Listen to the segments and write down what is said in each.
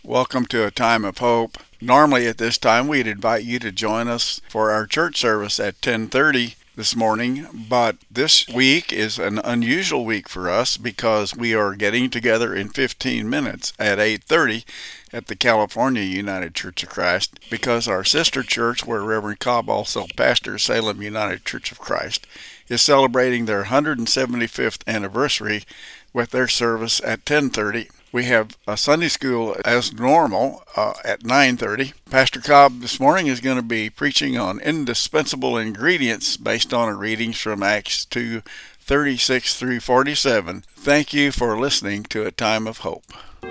Welcome to a time of hope. Normally at this time we'd invite you to join us for our church service at 10:30 this morning, but this week is an unusual week for us because we are getting together in 15 minutes at 8:30 at the California United Church of Christ because our sister church, where Reverend Cobb also pastors, Salem United Church of Christ, is celebrating their 175th anniversary with their service at 10:30. We have a Sunday school as normal at 9:30. Pastor Cobb this morning is going to be preaching on indispensable ingredients based on readings from Acts 2:36 through 47. Thank you for listening to A Time of Hope.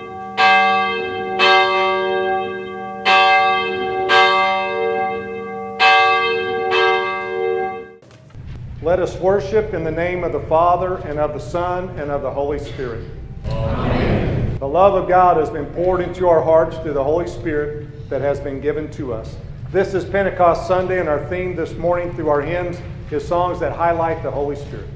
Let us worship in the name of the Father, and of the Son, and of the Holy Spirit. Amen. The love of God has been poured into our hearts through the Holy Spirit that has been given to us. This is Pentecost Sunday, and our theme this morning through our hymns is songs that highlight the Holy Spirit.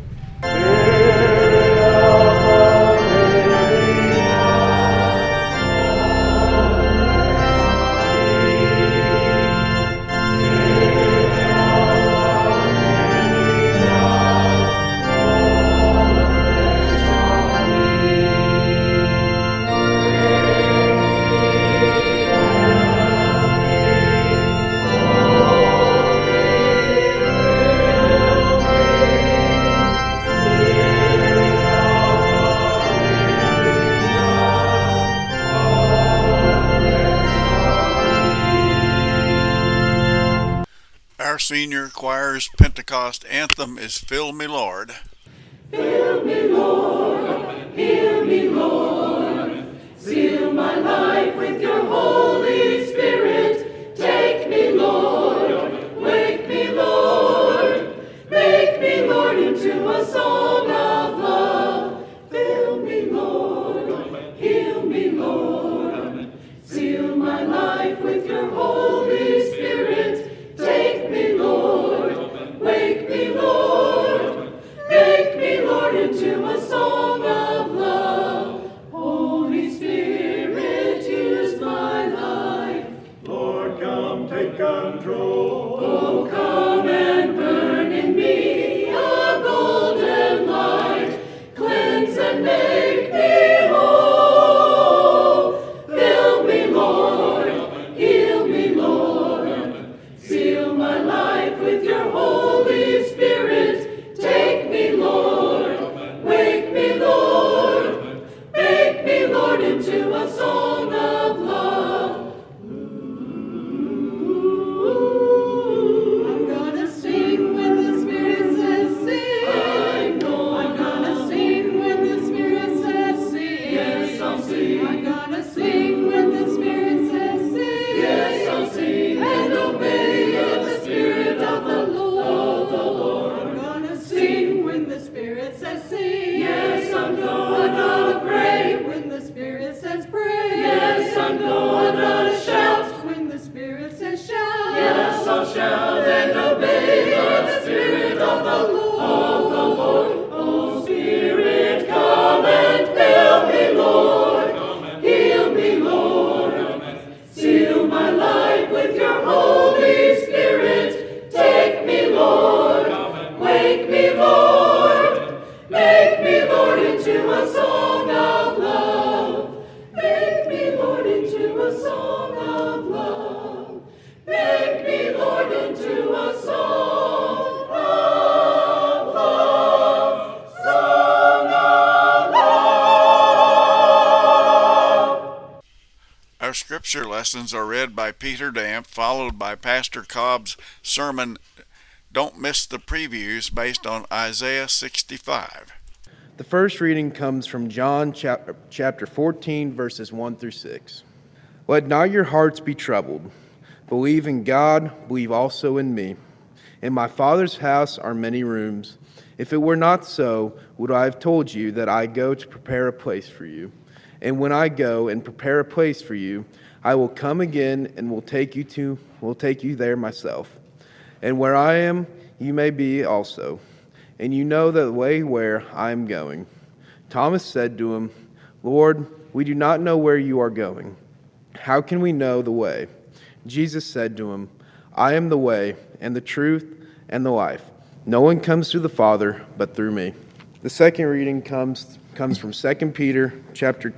Our senior choir's Pentecost anthem is Fill Me, Lord. Fill me, Lord, heal me, Lord, seal my life with your Holy Spirit. Take me, Lord, wake me, Lord, make me, Lord, into a song of love. Fill me, Lord, heal me, Lord, seal my life with your Holy Spirit. Take me, Lord, wake me, Lord, make me, Lord, into a song of love. Holy Spirit, use my life. Lord, come take control. Oh, come and burn in me a golden light. Cleanse and make me whole. Fill me, Lord, heal me, Lord, seal my life with your Holy Spirit. Take me, Lord, wake me, Lord, make me, Lord, into a song of love. I'm gonna sing when the Spirit says sing. I know I'm gonna sing when the Spirit says sing. Yes, I'll sing. I'm gonna sing when the Spirit says sing. Yes, I'll sing and obey the Spirit of the Lord. I'm gonna sing when the Spirit says sing. Yes, I'm gonna pray when the Spirit says pray. Yes, I'm gonna shout when the Spirit says shout. Yes, I'll shout and obey the Spirit of the Lord. Oh, Spirit, come and fill me, Lord. Heal me, Lord. Seal my life with your Holy Spirit. Take me, Lord. Wake me, Lord. Make me, Lord, into a song of love. Make me, Lord, into a song of love. Make me, Lord, into a song of love. Song of love. Our scripture lessons are read by Peter Damp, followed by Pastor Cobb's sermon, Don't Miss the Previews, based on Isaiah 65. The first reading comes from John chapter 14, verses 1 through 6. Let not your hearts be troubled. Believe in God, believe also in me. In my Father's house are many rooms. If it were not so, would I have told you that I go to prepare a place for you? And when I go and prepare a place for you, I will come again and will take you there myself. And where I am, you may be also. And you know the way where I am going. Thomas said to him, Lord, we do not know where you are going. How can we know the way? Jesus said to him, I am the way and the truth and the life. No one comes to the Father but through me. The second reading comes from 2 Peter chapter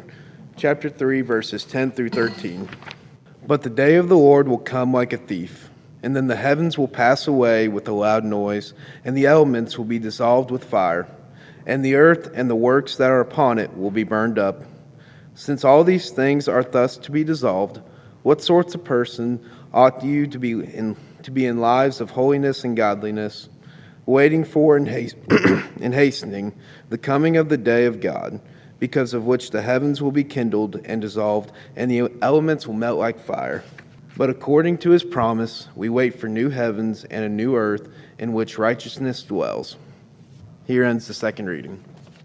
3, verses 10 through 13. But the day of the Lord will come like a thief, and then the heavens will pass away with a loud noise, and the elements will be dissolved with fire, and the earth and the works that are upon it will be burned up. Since all these things are thus to be dissolved, what sorts of person ought you to be in lives of holiness and godliness, waiting for and hastening the coming of the day of God, because of which the heavens will be kindled and dissolved, and the elements will melt like fire. But according to his promise, we wait for new heavens and a new earth in which righteousness dwells. Here ends the second reading.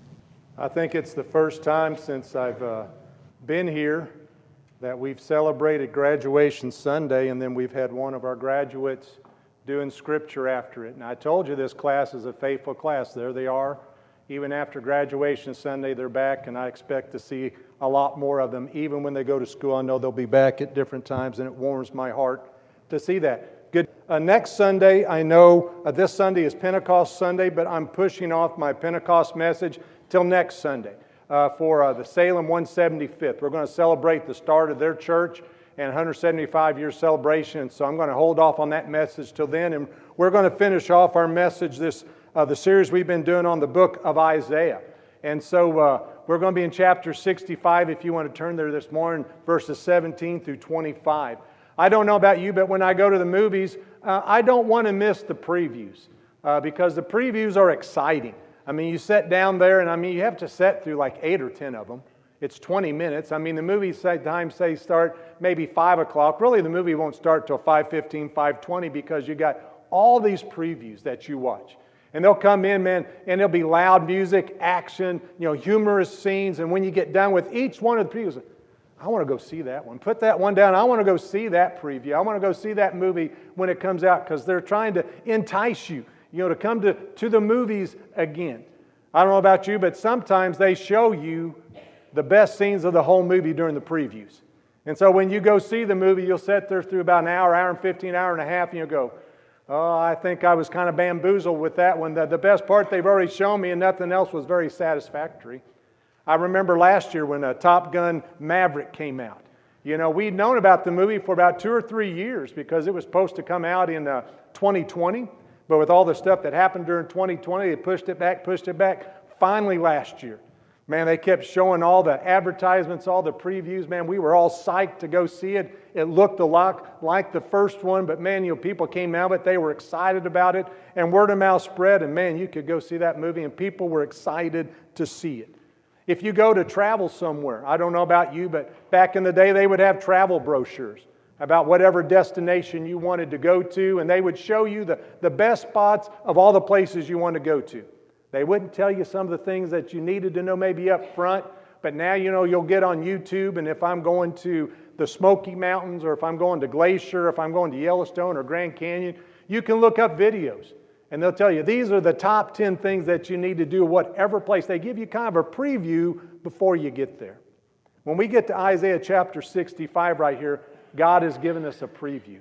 I think it's the first time since I've been here that we've celebrated Graduation Sunday, and then we've had one of our graduates doing scripture after it. And I told you this class is a faithful class. There they are. Even after Graduation Sunday, they're back, and I expect to see a lot more of them. Even when they go to school, I know they'll be back at different times, and it warms my heart to see that. Good. Next Sunday, I know this Sunday is Pentecost Sunday, but I'm pushing off my Pentecost message till next Sunday for the Salem 175th. We're going to celebrate the start of their church and 175-year celebration, so I'm going to hold off on that message till then, and we're going to finish off our message the series we've been doing on the book of Isaiah. And so we're going to be in chapter 65, if you want to turn there this morning, verses 17 through 25. I don't know about you, but when I go to the movies, I don't want to miss the previews because the previews are exciting. I mean, you sit down there, and you have to sit through like 8 or 10 of them. It's 20 minutes. I mean, the movie times say start maybe 5 o'clock. Really, the movie won't start till 5:15, 5:20 because you got all these previews that you watch. And they'll come in, man, and there'll be loud music, action, humorous scenes. And when you get done with each one of the previews, I want to go see that one. Put that one down. I want to go see that preview. I want to go see that movie when it comes out because they're trying to entice you, to come to the movies again. I don't know about you, but sometimes they show you the best scenes of the whole movie during the previews. And so when you go see the movie, you'll sit there through about an hour, hour and 15, hour and a half, and you'll go, oh, I think I was kind of bamboozled with that one. The best part they've already shown me and nothing else was very satisfactory. I remember last year when Top Gun Maverick came out. We'd known about the movie for about 2 or 3 years because it was supposed to come out in 2020. But with all the stuff that happened during 2020, they pushed it back. Finally last year. Man, they kept showing all the advertisements, all the previews. Man, we were all psyched to go see it. It looked a lot like the first one, but man, people came out of it. They were excited about it, and word of mouth spread, and man, you could go see that movie, and people were excited to see it. If you go to travel somewhere, I don't know about you, but back in the day, they would have travel brochures about whatever destination you wanted to go to, and they would show you the best spots of all the places you want to go to. They wouldn't tell you some of the things that you needed to know maybe up front, but now you'll get on YouTube, and if I'm going to the Smoky Mountains, or if I'm going to Glacier, if I'm going to Yellowstone or Grand Canyon, you can look up videos, and they'll tell you these are the top 10 things that you need to do whatever place. They give you kind of a preview before you get there. When we get to Isaiah chapter 65 right here, God has given us a preview.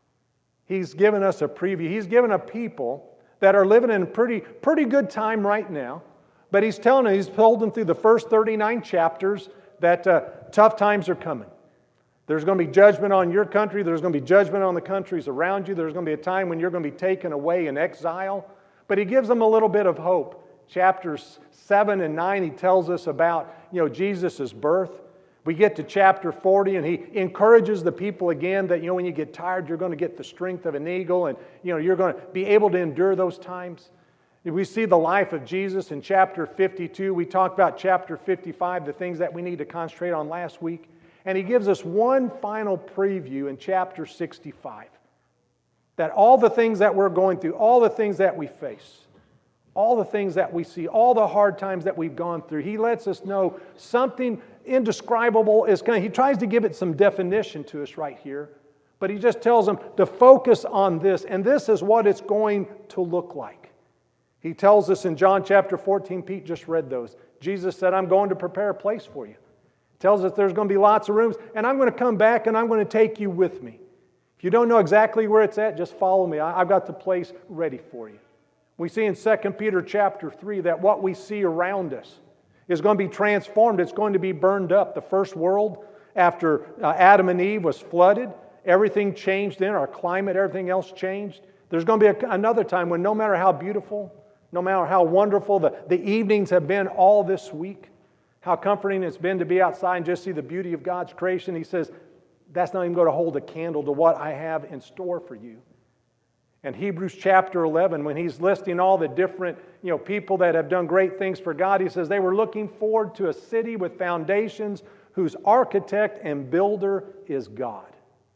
He's given us a preview. He's given a people that are living in a pretty good time right now. But He's telling them, He's told them through the first 39 chapters that tough times are coming. There's going to be judgment on your country. There's going to be judgment on the countries around you. There's going to be a time when you're going to be taken away in exile. But He gives them a little bit of hope. Chapters 7 and 9, He tells us about Jesus' birth. We get to chapter 40, and He encourages the people again that, when you get tired, you're going to get the strength of an eagle, and, you're going to be able to endure those times. We see the life of Jesus in chapter 52. We talked about chapter 55, the things that we need to concentrate on last week. And He gives us one final preview in chapter 65. That all the things that we're going through, all the things that we face, all the things that we see, all the hard times that we've gone through, He lets us know something indescribable is coming. He tries to give it some definition to us right here, but He just tells them to focus on this, and this is what it's going to look like. He tells us in John chapter 14, Pete just read those. Jesus said, I'm going to prepare a place for you. tells us there's going to be lots of rooms, and I'm going to come back and I'm going to take you with me. If you don't know exactly where it's at, just follow me. I've got the place ready for you. We see in 2 Peter chapter 3 that what we see around us is going to be transformed. It's going to be burned up. The first world, after Adam and Eve was flooded, everything changed in our climate, everything else changed. There's going to be another time when no matter how beautiful, no matter how wonderful the evenings have been all this week, how comforting it's been to be outside and just see the beauty of God's creation, he says, that's not even going to hold a candle to what I have in store for you. And Hebrews chapter 11, when he's listing all the different people that have done great things for God, he says they were looking forward to a city with foundations whose architect and builder is God.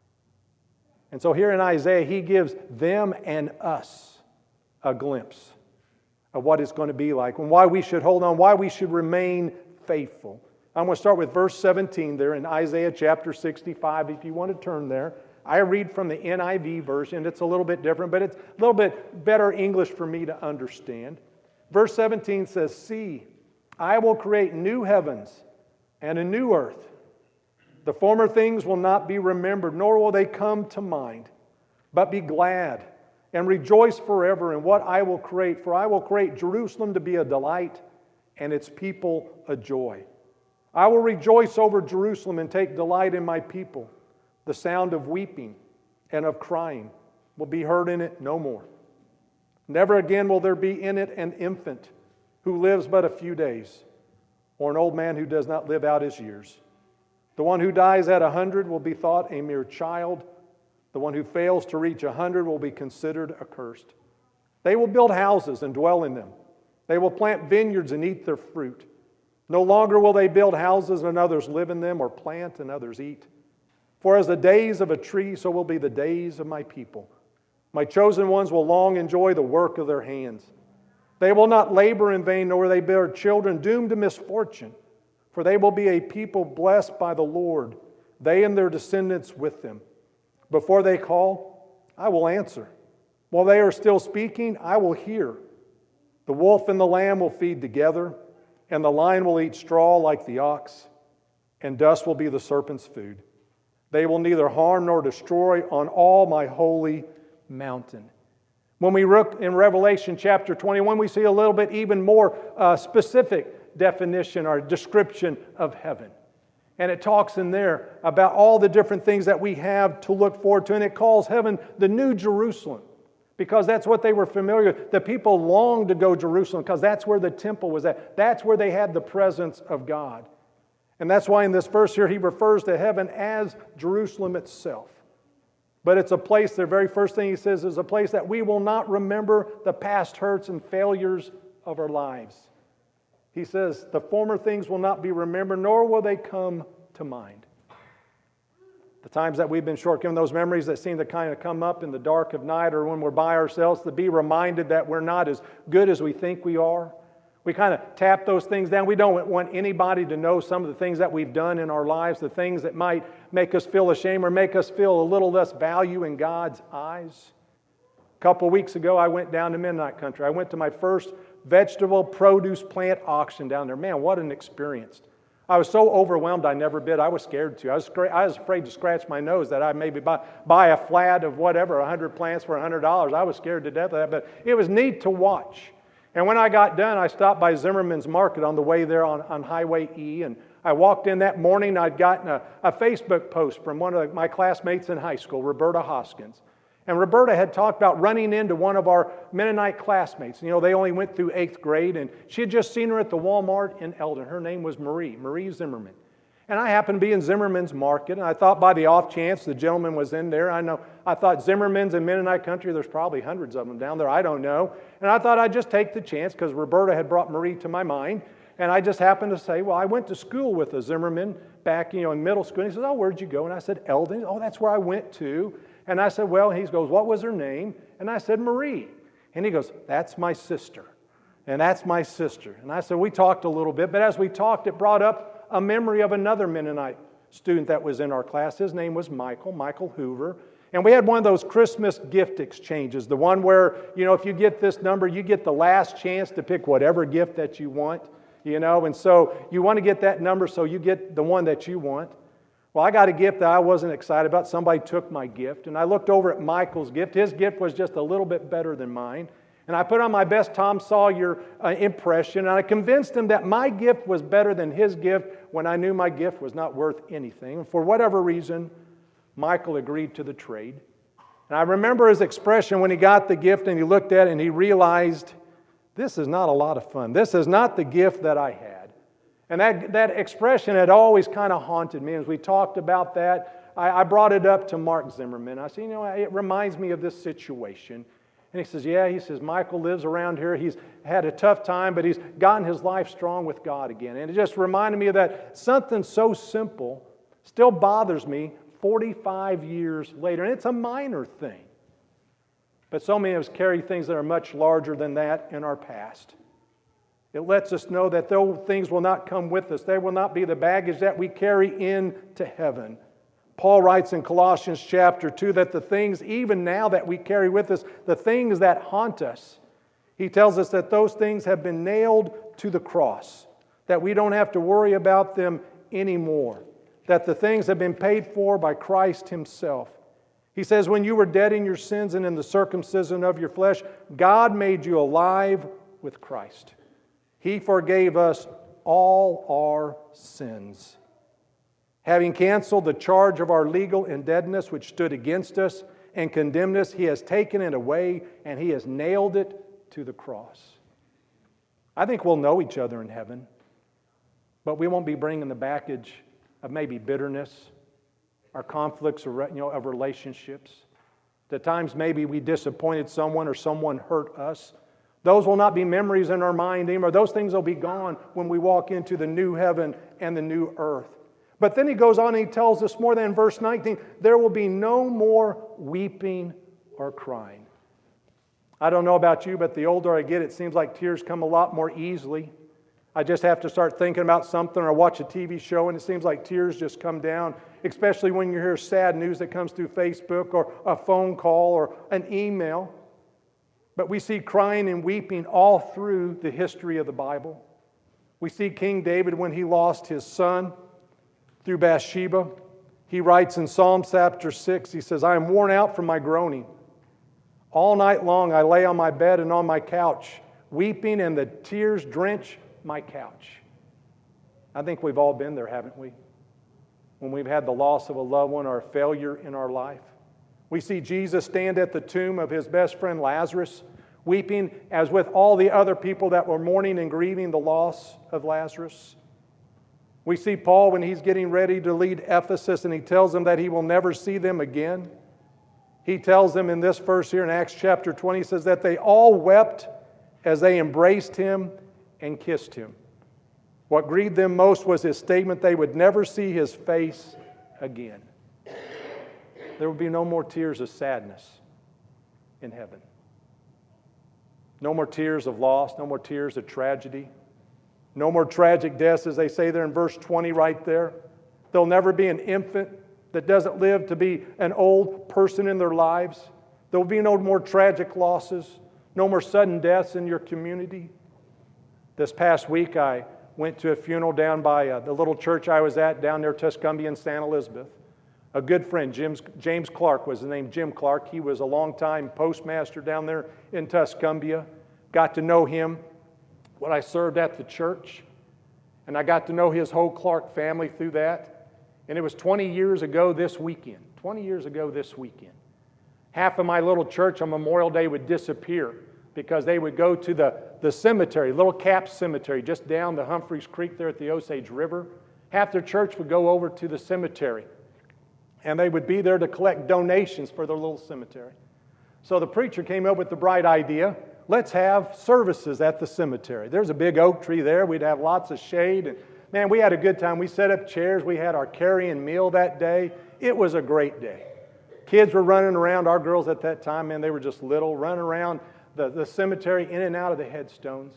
And so here in Isaiah, he gives them and us a glimpse of what it's going to be like and why we should hold on, why we should remain faithful. I'm going to start with verse 17 there in Isaiah chapter 65, if you want to turn there. I read from the NIV version. It's a little bit different, but it's a little bit better English for me to understand. Verse 17 says, "See, I will create new heavens and a new earth. The former things will not be remembered, nor will they come to mind. But be glad and rejoice forever in what I will create. For I will create Jerusalem to be a delight and its people a joy. I will rejoice over Jerusalem and take delight in my people. The sound of weeping and of crying will be heard in it no more. Never again will there be in it an infant who lives but a few days, or an old man who does not live out his years. The one who dies at 100 will be thought a mere child. The one who fails to reach 100 will be considered accursed. They will build houses and dwell in them. They will plant vineyards and eat their fruit. No longer will they build houses and others live in them, or plant and others eat. For as the days of a tree, so will be the days of my people. My chosen ones will long enjoy the work of their hands. They will not labor in vain, nor will they bear children doomed to misfortune. For they will be a people blessed by the Lord, they and their descendants with them. Before they call, I will answer. While they are still speaking, I will hear. The wolf and the lamb will feed together, and the lion will eat straw like the ox, and dust will be the serpent's food. They will neither harm nor destroy on all my holy mountain." When we look in Revelation chapter 21, we see a little bit even more specific definition or description of heaven. And it talks in there about all the different things that we have to look forward to. And it calls heaven the New Jerusalem, because that's what they were familiar with. The people longed to go to Jerusalem because that's where the temple was at. That's where they had the presence of God. And that's why in this verse here he refers to heaven as Jerusalem itself. But it's a place, the very first thing he says is a place that we will not remember the past hurts and failures of our lives. He says, the former things will not be remembered, nor will they come to mind. The times that we've been short-given, those memories that seem to kind of come up in the dark of night or when we're by ourselves, to be reminded that we're not as good as we think we are. We kind of tap those things down. We don't want anybody to know some of the things that we've done in our lives, the things that might make us feel ashamed or make us feel a little less value in God's eyes. A couple of weeks ago, I went down to Mennonite Country. I went to my first vegetable produce plant auction down there. Man, what an experience. I was so overwhelmed I never bid. I was scared to. I was afraid to scratch my nose that I'd maybe buy a flat of whatever, 100 plants for $100. I was scared to death of that, but it was neat to watch. And when I got done, I stopped by Zimmerman's Market on the way there on Highway E, and I walked in that morning. I'd gotten a Facebook post from one of my classmates in high school, Roberta Hoskins. And Roberta had talked about running into one of our Mennonite classmates. You know, they only went through 8th grade, and she had just seen her at the Walmart in Eldon. Her name was Marie Zimmerman. And I happened to be in Zimmerman's Market, and I thought by the off chance the gentleman was in there. I thought Zimmerman's in Mennonite Country, there's probably hundreds of them down there, I don't know. And I thought I'd just take the chance because Roberta had brought Marie to my mind. And I just happened to say, well, I went to school with a Zimmerman back in middle school. And he says, oh, where'd you go? And I said, Eldon. Oh, that's where I went to. And I said, well, he goes, what was her name? And I said, Marie. And he goes, that's my sister. And that's my sister. And I said, we talked a little bit, but as we talked, it brought up a memory of another Mennonite student that was in our class. His name was Michael Hoover. And we had one of those Christmas gift exchanges, the one where, if you get this number, you get the last chance to pick whatever gift that you want. And so you want to get that number so you get the one that you want. Well, I got a gift that I wasn't excited about. Somebody took my gift, and I looked over at Michael's gift. His gift was just a little bit better than mine. And I put on my best Tom Sawyer impression, and I convinced him that my gift was better than his gift when I knew my gift was not worth anything. And for whatever reason, Michael agreed to the trade. And I remember his expression when he got the gift and he looked at it and he realized, this is not a lot of fun. This is not the gift that I had. And that expression had always kind of haunted me. As we talked about that, I brought it up to Mark Zimmerman. I said, it reminds me of this situation. And he says, he says, Michael lives around here. He's had a tough time, but he's gotten his life strong with God again. And it just reminded me of that. Something so simple still bothers me 45 years later. And it's a minor thing. But so many of us carry things that are much larger than that in our past. It lets us know that those things will not come with us. They will not be the baggage that we carry into heaven. Paul writes in Colossians chapter 2 that the things, even now that we carry with us, the things that haunt us, he tells us that those things have been nailed to the cross, that we don't have to worry about them anymore, that the things have been paid for by Christ Himself. He says, when you were dead in your sins and in the circumcision of your flesh, God made you alive with Christ. He forgave us all our sins. Having canceled the charge of our legal indebtedness which stood against us and condemned us, He has taken it away and He has nailed it to the cross. I think we'll know each other in heaven, but we won't be bringing the baggage of maybe bitterness, our conflicts of relationships. The times maybe we disappointed someone or someone hurt us. Those will not be memories in our mind anymore. Those things will be gone when we walk into the new heaven and the new earth. But then he goes on and he tells us more than in verse 19, there will be no more weeping or crying. I don't know about you, but the older I get, it seems like tears come a lot more easily. I just have to start thinking about something or watch a TV show and it seems like tears just come down, especially when you hear sad news that comes through Facebook or a phone call or an email. But we see crying and weeping all through the history of the Bible. We see King David when he lost his son through Bathsheba. He writes in Psalm chapter 6, he says, I am worn out from my groaning. All night long I lay on my bed and on my couch, weeping, and the tears drench my couch. I think we've all been there, haven't we? When we've had the loss of a loved one or a failure in our life. We see Jesus stand at the tomb of his best friend Lazarus, weeping as with all the other people that were mourning and grieving the loss of Lazarus. We see Paul when he's getting ready to lead Ephesus and he tells them that he will never see them again. He tells them in this verse here in Acts chapter 20, he says that they all wept as they embraced him and kissed him. What grieved them most was his statement they would never see his face again. There will be no more tears of sadness in heaven. No more tears of loss, no more tears of tragedy. No more tragic deaths, as they say there in verse 20 right there. There'll never be an infant that doesn't live to be an old person in their lives. There will be no more tragic losses, no more sudden deaths in your community. This past week I went to a funeral down by the little church I was at down near Tuscumbia and St. Elizabeth. A good friend, James Clark was his name, Jim Clark. He was a longtime postmaster down there in Tuscumbia. Got to know him when I served at the church. And I got to know his whole Clark family through that. And it was 20 years ago this weekend. 20 years ago this weekend. Half of my little church on Memorial Day would disappear because they would go to the cemetery, Little Cap Cemetery, just down the Humphreys Creek there at the Osage River. Half their church would go over to the cemetery. And they would be there to collect donations for their little cemetery. So the preacher came up with the bright idea, let's have services at the cemetery. There's a big oak tree there. We'd have lots of shade. And man, we had a good time. We set up chairs. We had our carrying meal that day. It was a great day. Kids were running around. Our girls at that time, man, they were just little, running around the cemetery in and out of the headstones.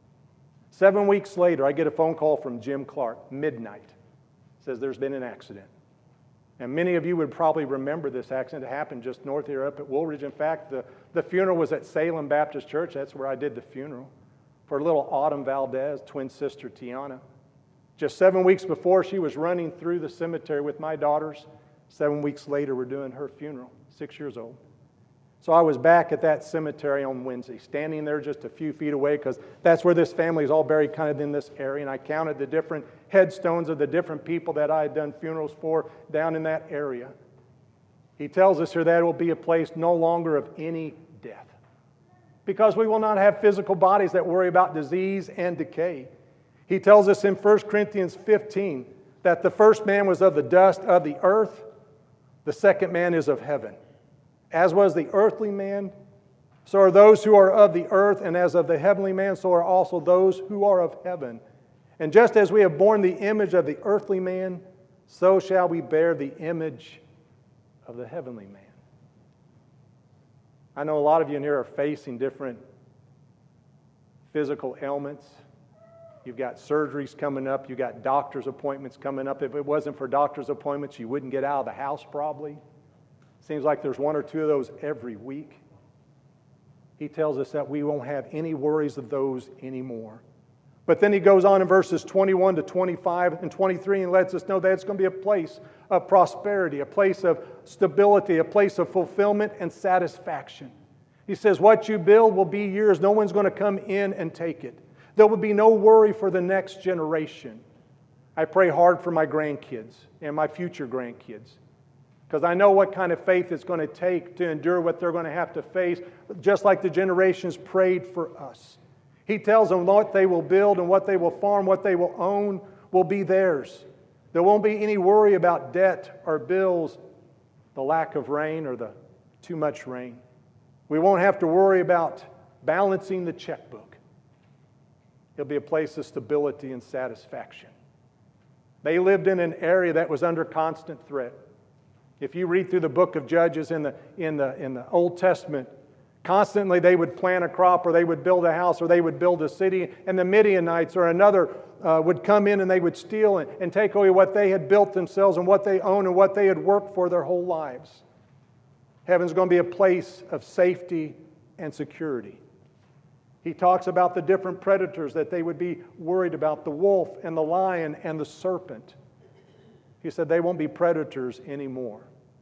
7 weeks later, I get a phone call from Jim Clark, midnight. Says there's been an accident. And many of you would probably remember this accident. It happened just north here up at Woolridge. In fact, the funeral was at Salem Baptist Church. That's where I did the funeral. for little Autumn Valdez, twin sister Tiana. Just 7 weeks before, she was running through the cemetery with my daughters. 7 weeks later, we're doing her funeral, 6 years old. So I was back at that cemetery on Wednesday, standing there just a few feet away, because that's where this family is all buried, kind of in this area. And I counted the different headstones of the different people that I had done funerals for down in that area. He tells us here that it will be a place no longer of any death, because we will not have physical bodies that worry about disease and decay. He tells us in 1 Corinthians 15 that the first man was of the dust of the earth, the second man is of heaven. As was the earthly man, so are those who are of the earth, and as of the heavenly man, so are also those who are of heaven. And just as we have borne the image of the earthly man, so shall we bear the image of the heavenly man. I know a lot of you in here are facing different physical ailments. You've got surgeries coming up. You've got doctor's appointments coming up. If it wasn't for doctor's appointments, you wouldn't get out of the house probably. Seems like there's 1 or 2 of those every week. He tells us that we won't have any worries of those anymore. But then he goes on in verses 21 to 25 and 23 and lets us know that it's going to be a place of prosperity, a place of stability, a place of fulfillment and satisfaction. He says, what you build will be yours. No one's going to come in and take it. There will be no worry for the next generation. I pray hard for my grandkids and my future grandkids, because I know what kind of faith it's going to take to endure what they're going to have to face, just like the generations prayed for us. He tells them what they will build and what they will farm, what they will own will be theirs. There won't be any worry about debt or bills, the lack of rain or the too much rain. We won't have to worry about balancing the checkbook. It'll be a place of stability and satisfaction. They lived in an area that was under constant threat. If you read through the book of Judges in the Old Testament, constantly they would plant a crop, or they would build a house, or they would build a city, and the Midianites or another would come in and they would steal and take away what they had built themselves and what they owned and what they had worked for their whole lives. Heaven's going to be a place of safety and security. He talks about the different predators that they would be worried about, the wolf and the lion and the serpent. He said they won't be predators anymore.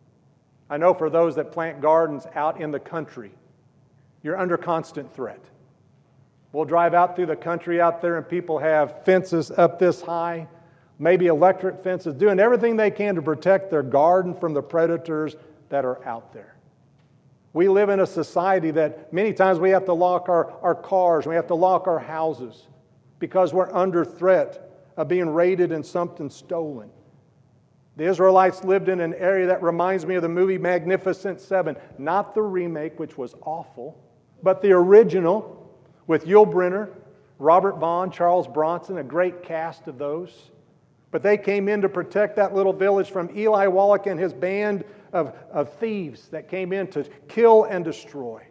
I know for those that plant gardens out in the country, you're under constant threat. We'll drive out through the country out there and people have fences up this high, maybe electric fences, doing everything they can to protect their garden from the predators that are out there. We live in a society that many times we have to lock our cars, we have to lock our houses because we're under threat of being raided and something stolen. The Israelites lived in an area that reminds me of the movie Magnificent Seven. Not the remake, which was awful, but the original with Yul Brynner, Robert Vaughn, Charles Bronson, a great cast of those. But they came in to protect that little village from Eli Wallach and his band of thieves that came in to kill and destroy.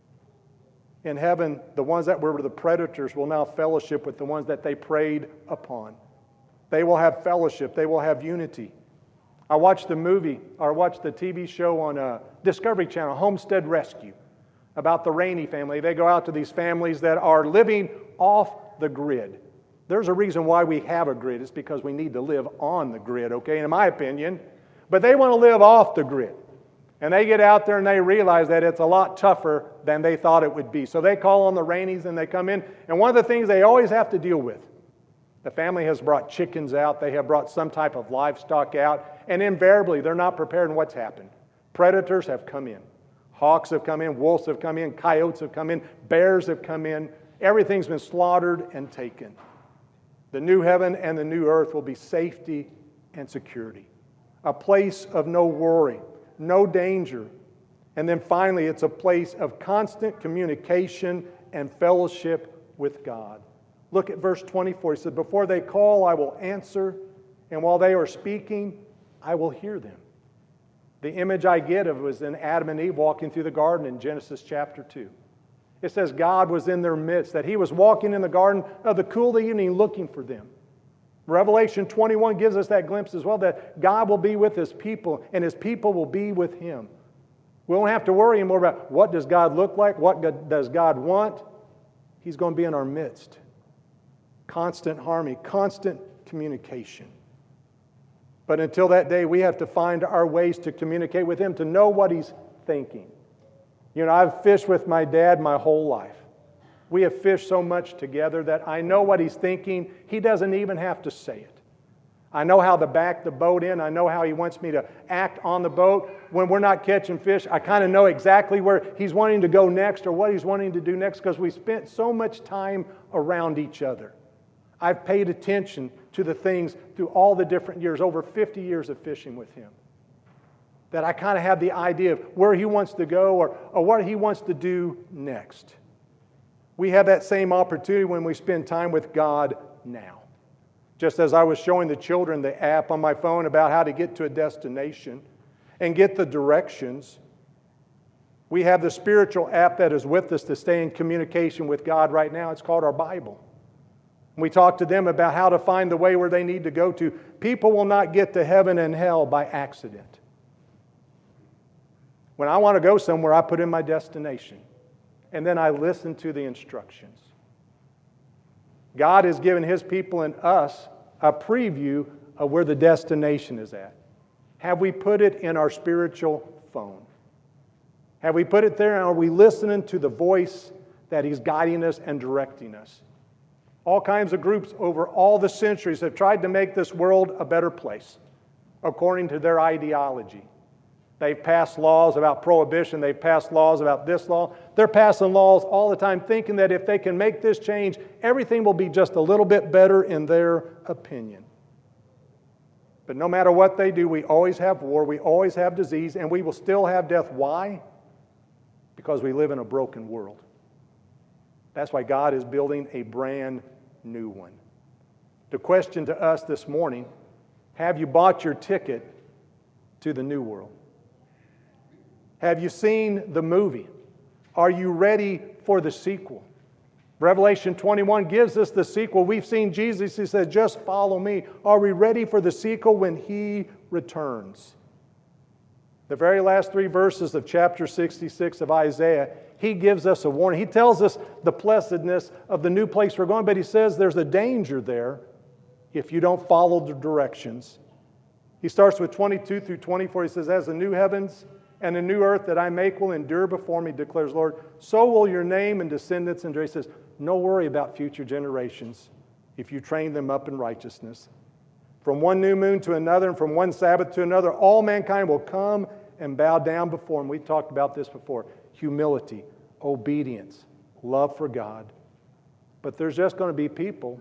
In heaven, the ones that were the predators will now fellowship with the ones that they preyed upon. They will have fellowship. They will have unity. I watched the movie, or watched the TV show on Discovery Channel, Homestead Rescue, about the Rainey family. They go out to these families that are living off the grid. There's a reason why we have a grid. It's because we need to live on the grid, okay, in my opinion. But they want to live off the grid. And they get out there and they realize that it's a lot tougher than they thought it would be. So they call on the Raineys and they come in. And one of the things they always have to deal with, the family has brought chickens out. They have brought some type of livestock out. And invariably, they're not prepared in what's happened. Predators have come in. Hawks have come in. Wolves have come in. Coyotes have come in. Bears have come in. Everything's been slaughtered and taken. The new heaven and the new earth will be safety and security. A place of no worry, no danger. And then finally, it's a place of constant communication and fellowship with God. Look at verse 24. He said, before they call, I will answer, and while they are speaking, I will hear them. The image I get of was in Adam and Eve walking through the garden in Genesis chapter 2. It says God was in their midst, that He was walking in the garden of the cool of the evening looking for them. Revelation 21 gives us that glimpse as well, that God will be with His people and His people will be with Him. We won't have to worry anymore about what does God look like, what does God want. He's going to be in our midst. Constant harmony, constant communication. But until that day, we have to find our ways to communicate with Him, to know what He's thinking. You know, I've fished with my dad my whole life. We have fished so much together that I know what he's thinking. He doesn't even have to say it. I know how to back the boat in. I know how he wants me to act on the boat. When we're not catching fish, I kind of know exactly where he's wanting to go next or what he's wanting to do next because we spent so much time around each other. I've paid attention to the things through all the different years, over 50 years of fishing with him, that I kind of have the idea of where he wants to go or what he wants to do next. We have that same opportunity when we spend time with God now. Just as I was showing the children the app on my phone about how to get to a destination and get the directions, we have the spiritual app that is with us to stay in communication with God right now. It's called our Bible. We talk to them about how to find the way where they need to go to. People will not get to heaven and hell by accident. When I want to go somewhere, I put in my destination. And then I listen to the instructions. God has given His people and us a preview of where the destination is at. Have we put it in our spiritual phone? Have we put it there and are we listening to the voice that He's guiding us and directing us? All kinds of groups over all the centuries have tried to make this world a better place according to their ideology. They've passed laws about prohibition. They've passed laws about this law. They're passing laws all the time thinking that if they can make this change, everything will be just a little bit better in their opinion. But no matter what they do, we always have war, we always have disease, and we will still have death. Why? Because we live in a broken world. That's why God is building a brand new one. The question to us this morning, have you bought your ticket to the new world? Have you seen the movie? Are you ready for the sequel? Revelation 21 gives us the sequel. We've seen Jesus. He said, just follow me. Are we ready for the sequel when He returns? The very last 3 verses of chapter 66 of Isaiah, He gives us a warning. He tells us the blessedness of the new place we're going, but He says there's a danger there if you don't follow the directions. He starts with 22 through 24. He says, as the new heavens and the new earth that I make will endure before me, declares the Lord, so will your name and descendants endure. He says, no worry about future generations if you train them up in righteousness. From one new moon to another and from one Sabbath to another, all mankind will come and bow down before Him. We talked about this before. Humility, obedience, love for God. But there's just going to be people,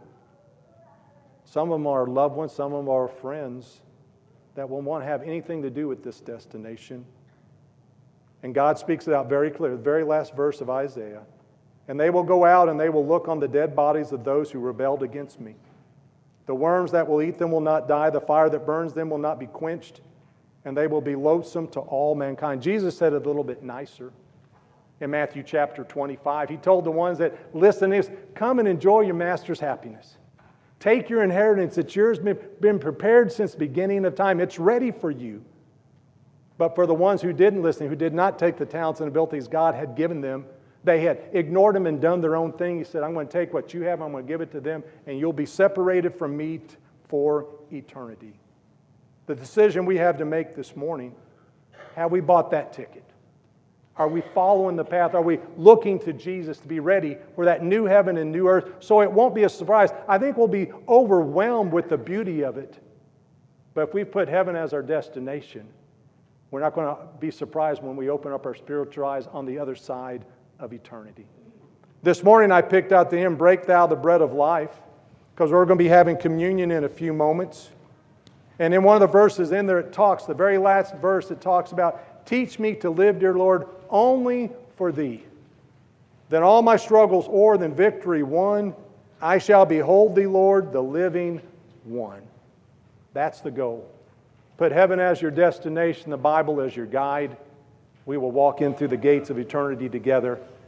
some of them are loved ones, some of them are friends, that will want to have anything to do with this destination. And God speaks it out very clear, the very last verse of Isaiah. And they will go out and they will look on the dead bodies of those who rebelled against me. The worms that will eat them will not die. The fire that burns them will not be quenched. And they will be loathsome to all mankind. Jesus said it a little bit nicer in Matthew chapter 25. He told the ones that listen to this, come and enjoy your master's happiness. Take your inheritance. It's yours, been prepared since the beginning of time. It's ready for you. But for the ones who didn't listen, who did not take the talents and abilities God had given them, they had ignored Him and done their own thing. He said, I'm going to take what you have, I'm going to give it to them, and you'll be separated from me for eternity. The decision we have to make this morning, have we bought that ticket? Are we following the path? Are we looking to Jesus to be ready for that new heaven and new earth so it won't be a surprise? I think we'll be overwhelmed with the beauty of it. But if we put heaven as our destination, we're not going to be surprised when we open up our spiritual eyes on the other side of eternity. This morning I picked out the hymn, Break Thou the Bread of Life, because we're going to be having communion in a few moments. And in one of the verses in there, it talks, the very last verse, it talks about, teach me to live, dear Lord, only for Thee. Then all my struggles o'er, then victory won, I shall behold Thee, Lord, the living one. That's the goal. Put heaven as your destination, the Bible as your guide. We will walk in through the gates of eternity together.